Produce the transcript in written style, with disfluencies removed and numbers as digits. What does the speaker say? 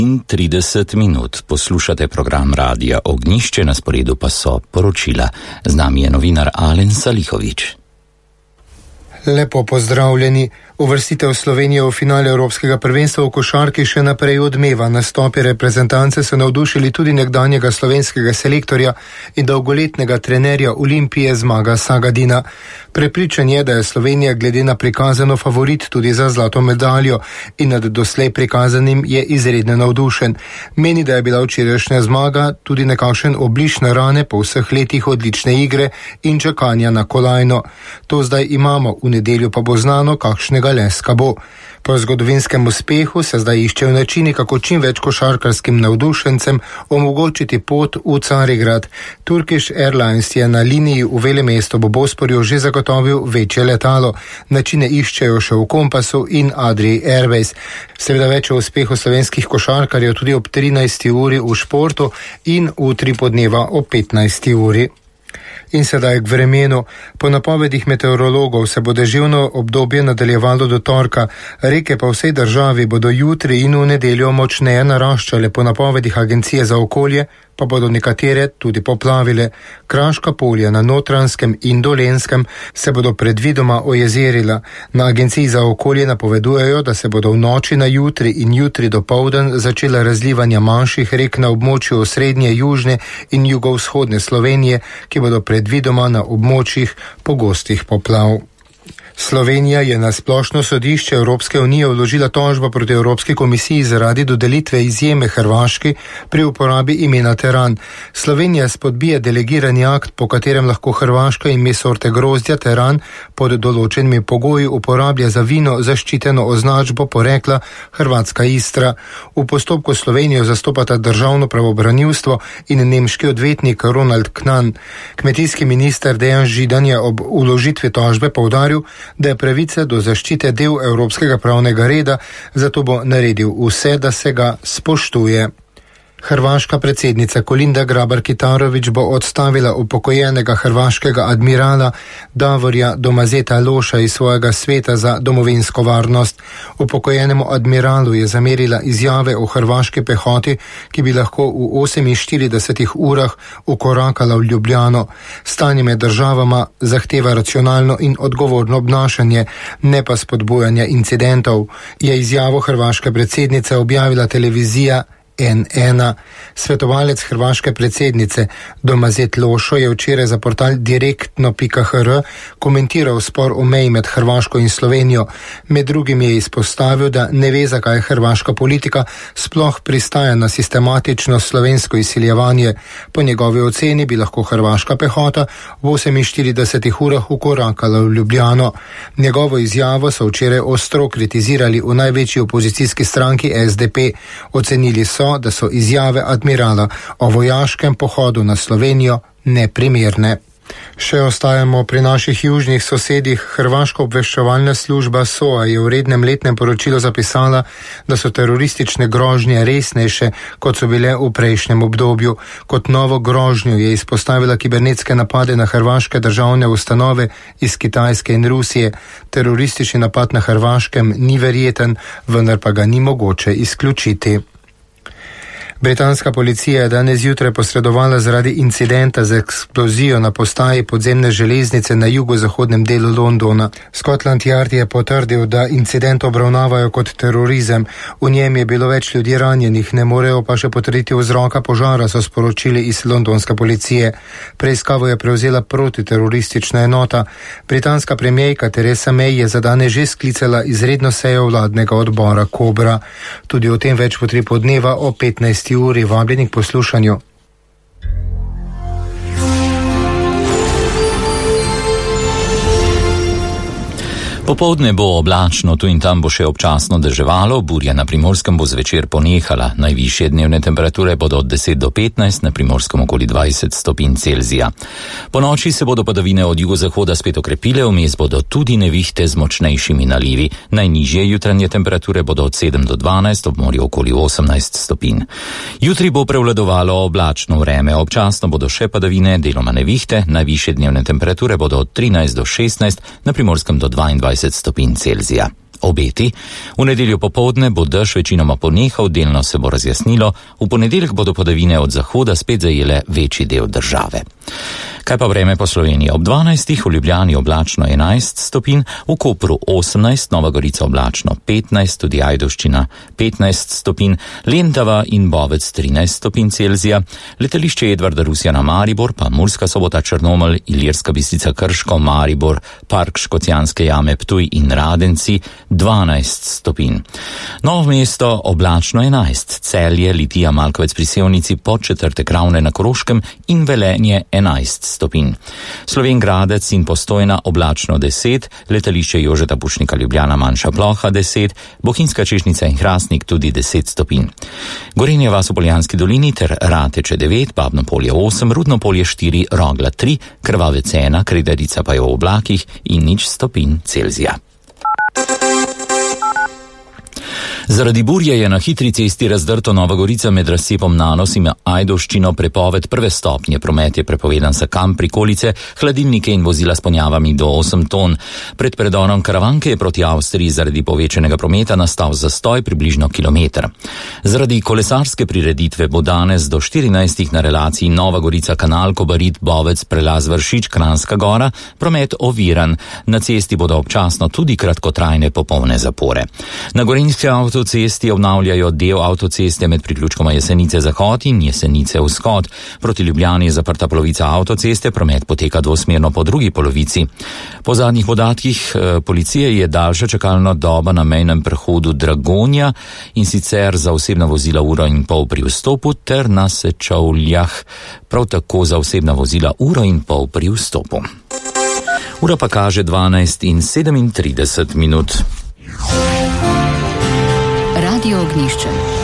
30 minut poslušate program Radia Ognjišče, na sporedu pa so poročila. Z nami je novinar Alen Salihović. Lepo pozdravljeni. Uvrstitev Slovenije v finale Evropskega prvenstva v košarki še naprej odmeva. Nastopi reprezentance so navdušili tudi nekdanjega slovenskega selektorja in dolgoletnega trenerja Olimpije Zmaga Sagadina. Prepričan je, da je Slovenija glede na prikazano favorit tudi za zlato medaljo in nad doslej prikazanim je izredno navdušen. Meni, da je bila včerajšnja zmaga tudi nekakšen obliž na rane po vseh letih odlične igre in čakanja na kolajno. To zdaj imamo, v nedeljo pa bo znano, kakšnega leska bo. Po zgodovinskem uspehu se zdaj iščejo načini, kako čim več košarkarskim navdušencem omogočiti pot v Carigrad. Turkish Airlines je na liniji v velemestu v Bosporju že zagotovil večje letalo. Načine iščejo še v Kompasu in Adrii Airways. Seveda več o uspehu slovenskih košarkarjev tudi ob 13. uri v športu in v 3 podneva ob 15. uri. In sedaj k vremenu. Po napovedih meteorologov se bo deževno obdobje nadaljevalo do torka. Reke pa v vsej državi bodo jutri in v nedeljo močneje naraščale. Po napovedih Agencije za okolje pa bodo nekatere tudi poplavile. Kraška polja na Notranjskem in Dolenjskem se bodo predvidoma ojezerila. Na Agenciji za okolje napovedujejo, da se bodo v noči na jutri in jutri dopoldan začela razlivanja manjših rek na območju srednje, južne in jugovzhodne Slovenije, ki bodo predvidoma na območjih pogostih poplav. Slovenija je na splošno sodišče Evropske unije vložila tožbo proti Evropski komisiji zaradi dodelitve izjeme Hrvaški pri uporabi imena teran. Slovenija spodbija delegirani akt, po katerem lahko Hrvaška ime sorte grozdja teran pod določenimi pogoji uporablja za vino zaščiteno označbo porekla Hrvatska Istra. V postopku Slovenijo zastopata državno pravobranilstvo in nemški odvetnik Ronald Knan. Kmetijski minister Dejan Židan je ob vložitvi tožbe poudaril, da je pravica do zaščite del evropskega pravnega reda, zato bo naredil vse, da se ga spoštuje. Hrvaška predsednica Kolinda Grabar-Kitarović bo odstavila upokojenega hrvaškega admirala Davorja Domazeta Loša iz svojega sveta za domovinsko varnost. Upokojenemu admiralu je zamerila izjave o hrvaški pehoti, ki bi lahko v 48 urah ukorakala v Ljubljano. Stanje med državama zahteva racionalno in odgovorno obnašanje, ne pa spodbujanja incidentov, je izjavo hrvaške predsednice objavila televizija N1. Svetovalec hrvaške predsednice Domazet Lošo je včeraj za portal direktno.hr komentiral spor o meji med Hrvaško in Slovenijo. Med drugim je izpostavil, da ne ve, zakaj hrvaška politika sploh pristaja na sistematično slovensko izsiljevanje. Po njegovi oceni bi lahko hrvaška pehota v 48 urah ukorakala v Ljubljano. Njegovo izjavo so včeraj ostro kritizirali v največji opozicijski stranki SDP. Ocenili so, da so izjave admirala o vojaškem pohodu na Slovenijo neprimerne. Še ostajamo pri naših južnih sosedih. Hrvaška obveščevalna služba SOA je v rednem letnem poročilu zapisala, da so teroristične grožnje resnejše, kot so bile v prejšnjem obdobju. Kot novo grožnjo je izpostavila kibernetske napade na hrvaške državne ustanove iz Kitajske in Rusije. Teroristični napad na Hrvaškem ni verjeten, vendar pa ga ni mogoče izključiti. Britanska policija je danes zjutraj posredovala zaradi incidenta z eksplozijo na postaji podzemne železnice na jugozahodnem delu Londona. Scotland Yard je potrdil, da incident obravnavajo kot terorizem. V njem je bilo več ljudi ranjenih, ne morejo pa še potrditi vzroka požara, so sporočili iz londonske policije. Preiskavo je prevzela protiteroristična enota. Britanska premierka Theresa May je za danes že sklicala izredno sejo vladnega odbora Kobra. Tudi o tem več po 3 podneva o 15. uri. Vabljeni k poslušanju. Popoldne bo oblačno, tu in tam bo še občasno deževalo, burja na Primorskem bo zvečer ponehala. Najvišje dnevne temperature bodo od 10 do 15, na Primorskem okoli 20 stopinj Celzija. Po noči se bodo padavine od jugozahoda spet okrepile, vmes bodo tudi nevihte z močnejšimi nalivi. Najnižje jutranje temperature bodo od 7 do 12, ob morju okoli 18 stopinj. Jutri bo prevladovalo oblačno vreme, občasno bodo še padavine, deloma nevihte, najvišje dnevne temperature bodo od 13 do 16, na Primorskem do 22 stopinj Celzija. Obeti: v nedeljo popoldne bo dež večinoma ponehal, delno se bo razjasnilo, v ponedeljek bodo padavine od zahoda spet zajele večji del države. Kaj pa vreme po Sloveniji? Ob 12. v Ljubljani oblačno 11 stopinj, v Kopru 18, Nova Gorica oblačno 15, tudi Ajdovščina 15 stopinj, Lendava in Bovec 13 stopinj Celzija, letališče Edvarda Rusjana Maribor, pa Murska Sobota Črnomelj, Ilirska Bistrica Krško, Maribor, Park Škocjanske jame Ptuj in Radenci 12 stopinj. Novo mesto oblačno 11, Celje, Litija, Malkovec pri Sevnici, Podčetrtek, Ravne na Koroškem in Velenje 11 stopinj. Slovenj Gradec in Postojna oblačno 10, letališče Jožeta Pušnika Ljubljana manjša ploha 10, Bohinjska Češnica in Hrastnik tudi 10 stopinj. Gorenje vas v Poljanski dolini ter Rateče 9, Babno polje 8, Rudno polje 4, Rogla 3, Krvavec 1, Kredarica pa je v oblakih in 0 stopinj Celzija. Zaradi burje je na hitri cesti razdrto Nova Gorica med razcepom Nanos in Ajdovščino prepoved prve stopnje. Promet je prepovedan za kamp, prikolice, hladilnike in vozila s ponjavami do 8 ton. Pred predorom Karavanke je proti Avstriji zaradi povečanega prometa nastal zastoj približno kilometer. Zaradi kolesarske prireditve bo danes do 14. na relaciji Nova Gorica Kanal, Kobarid, Bovec, Prelaz Vršič, Kranjska Gora promet oviran. Na cesti bodo občasno tudi kratkotrajne popolne zapore. Na Gorenjski avtocesti obnavljajo del avtoceste med priključkoma Jesenice-Zahod in Jesenice-Vzhod. Proti Ljubljani je zaprta polovica avtoceste, promet poteka dvosmerno po drugi polovici. Po zadnjih podatkih policije je daljša čakalna doba na mejnem prehodu Dragonja, in sicer za osebna vozila 1,5 ure pri vstopu ter na Sečovljah prav tako za osebna vozila 1,5 ure pri vstopu. Ura pa kaže 12:37. Radio Ognjišče.